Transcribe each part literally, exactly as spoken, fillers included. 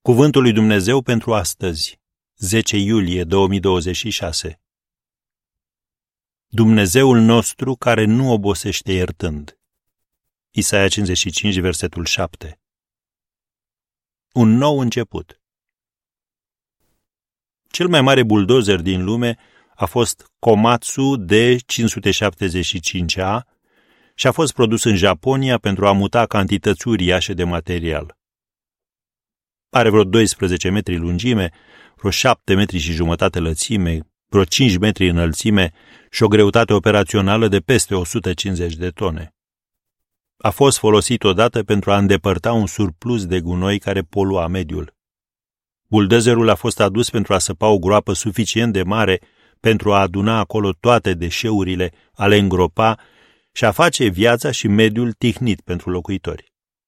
Cuvântul lui Dumnezeu pentru astăzi, zece iulie două mii douăzeci și șase. Dumnezeul nostru care nu obosește iertând. Isaia cincizeci și cinci, versetul șapte. Un nou început. Cel mai mare buldozer din lume a fost Komatsu D cinci sute șaptezeci și cinci A și a fost produs în Japonia pentru a muta cantități uriașe de material. Are vreo doisprezece metri lungime, vreo șapte metri și jumătate lățime, vreo cinci metri înălțime și o greutate operațională de peste o sută cincizeci de tone. A fost folosit odată pentru a îndepărta un surplus de gunoi care polua mediul. Buldozerul a fost adus pentru a săpa o groapă suficient de mare pentru a aduna acolo toate deșeurile, a le îngropa și a face viața și mediul tihnit pentru locuitori.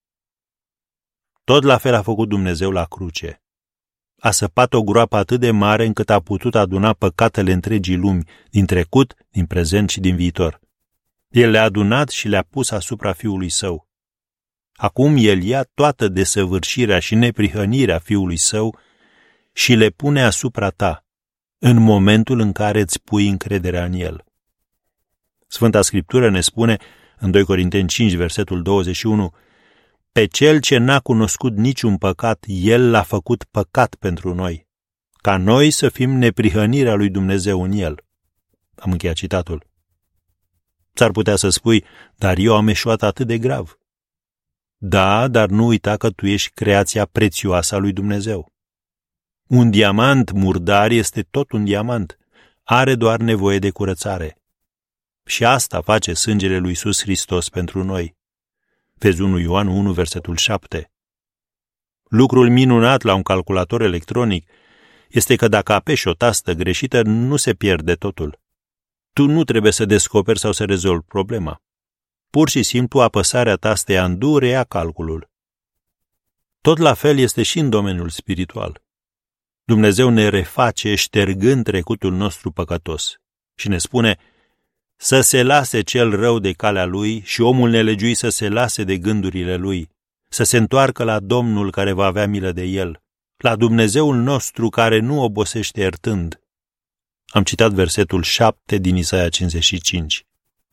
Tot la fel a făcut Dumnezeu la cruce. A săpat o groapă atât de mare încât a putut aduna păcatele întregii lumi, din trecut, din prezent și din viitor. El le-a adunat și le-a pus asupra Fiului Său. Acum El ia toată desăvârșirea și neprihănirea Fiului Său și le pune asupra ta, în momentul în care îți pui încrederea în El. Sfânta Scriptură ne spune, în doi Corinteni cinci, versetul douăzeci și unu, pe cel ce n-a cunoscut niciun păcat, El l-a făcut păcat pentru noi, ca noi să fim neprihănirea lui Dumnezeu în El. Am încheiat citatul. S-ar putea să spui, dar eu am eșuat atât de grav. Da, dar nu uita că tu ești creația prețioasă a lui Dumnezeu. Un diamant murdar este tot un diamant, are doar nevoie de curățare. Și asta face sângele lui Iisus Hristos pentru noi. Vezi unu Ioan unu, versetul șapte. Lucrul minunat la un calculator electronic este că dacă apeși o tastă greșită, nu se pierde totul. Tu nu trebuie să descoperi sau să rezolvi problema. Pur și simplu apăsarea tastei undo reia calculul. Tot la fel este și în domeniul spiritual. Dumnezeu ne reface ștergând trecutul nostru păcătos și ne spune să se lase cel rău de calea lui și omul nelegiuit să se lase de gândurile lui, să se întoarcă la Domnul care va avea milă de el, la Dumnezeul nostru care nu obosește iertând. Am citat versetul șapte din Isaia cincizeci și cinci.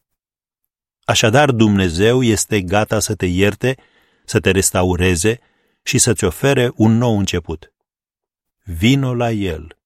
Așadar, Dumnezeu este gata să te ierte, să te restaureze și să-ți ofere un nou început. Vino la El.